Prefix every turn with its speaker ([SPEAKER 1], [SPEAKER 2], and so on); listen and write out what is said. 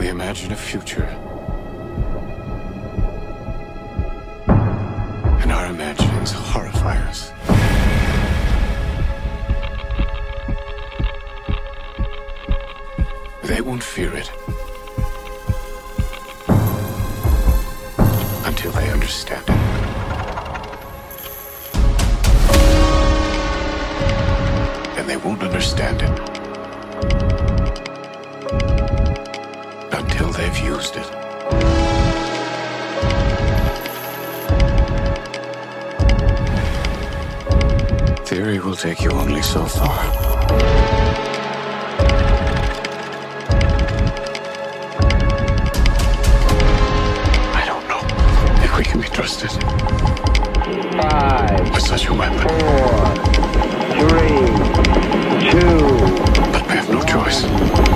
[SPEAKER 1] We imagine a future. And our imaginings horrify us. They won't fear it until they understand it. And they won't understand it until they've used it. Theory will take you only so far. I don't know if we can be trusted
[SPEAKER 2] 5,
[SPEAKER 1] with such a weapon.
[SPEAKER 2] 4, 3, 2.
[SPEAKER 1] But we have no choice.